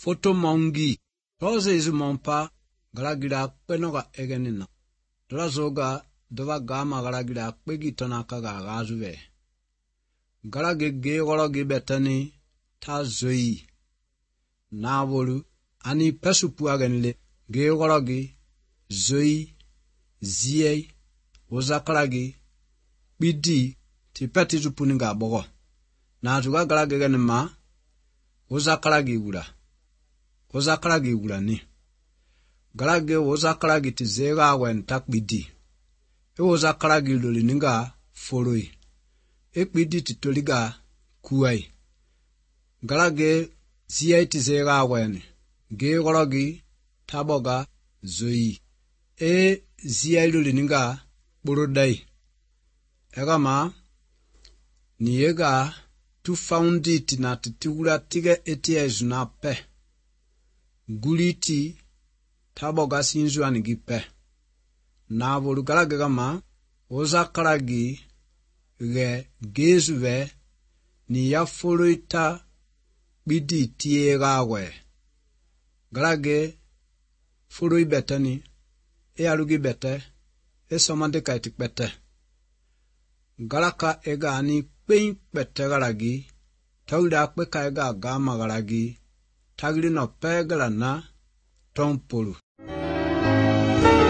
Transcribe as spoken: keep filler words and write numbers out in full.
Foto mongi. Toze izu monpa galagira penoga egenina. Dola zoga dova gama galagira pegi tonaka ga gazuve. Galage ge gologi betani ta zoi. Navolu ani pesupu agenle ge gologi zoi ziei ozakalagi bidi ti peti zupuni ga bogo. Na zuga galage genima ozakalagi gula. Ozakalagi gula ni. Galage ozakalagi ti zega wen tak bidi. E ozakalagi loli ninga foloi. E bidi ti toliga kuai. Galage ziei ti zega wen. Ge gologi taboga zoi. E ziei loli ninga borodai. Ega ma ni ega tu faundi ti na titigula tige etiezu na pe. Guliti taboga sinzu anigi pe. Na volu galage gama ozakalagi ge gezu ve ni ya foloita bidi tie gawe. Galage foloi betani e alugi bete e somande kaitik bete. Galaka ega ani pein bete galagi tauda peka ega gama galagi tagli no pegala na tompolu.